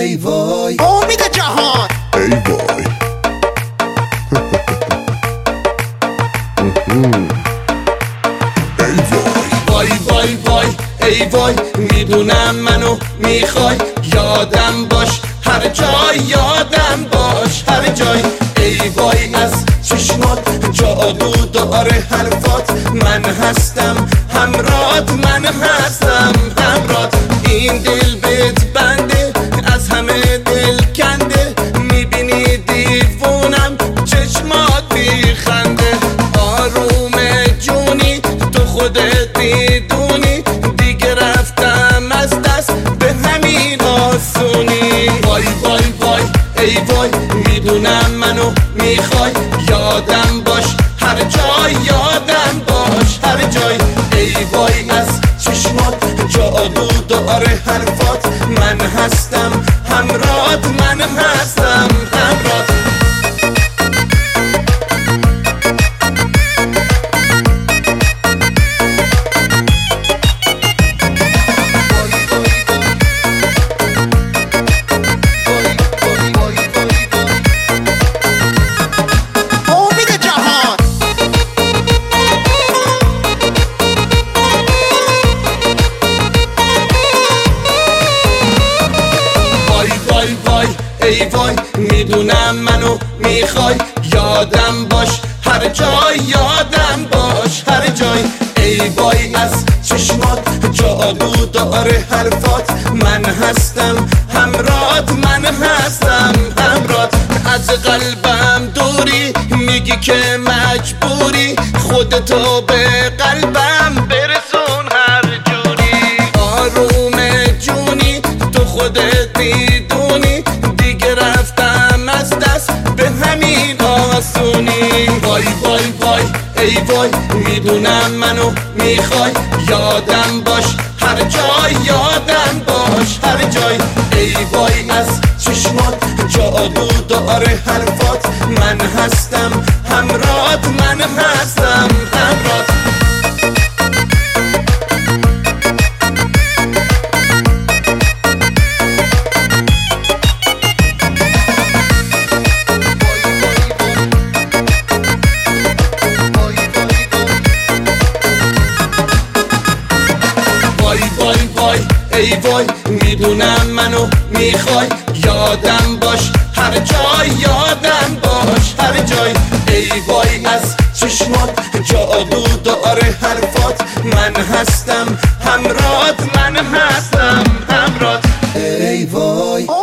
ای وای امید جهان ای وای ای وای وای وای وای ای وای میدونم منو میخوای یادم باش هر جای یادم باش هر جای ای وای از چشمات جادو داره حرفات من هستم همرات من هستم همرات این دل بهت بنده از همه دل کنده میبینی دیوونم چشمات میخنده آروم جونی تو خودت میدونی دیگه رفتم از دست به همین آسونی وای وای وای ای وای میدونم منو میخوای یادم باش هر جای یادم باش هر جای ای وای از چشمات جادو داره حرفات من هستم همرات من هستم همرات امید جهان وای وای وای ای وای میدونم منو میخوای یادم باش هر جای یادم باش هر جای ای وای از چشمات جادو داره حرفات من هستم همرات من هستم همرات از قلبم دوری میگی که مجبوری خودتو به قلبم برسون هر جوری آروم جونی تو خودت میدونی دیگه رفتم از دست به همین آسونی وای وای وای ای وای میدونم منو میخوای یادم باش هر جای یادم باش هر جای ای وای از چشمات جادو داره حرفات من هستم همرات من هستم همرات وای وای وای ای وای میدونم منو میخوای یادم باش هر جای یادم باش هر جای ای وای از چشمات جادو داره حرفات من هستم همرات من هستم همرات ای وای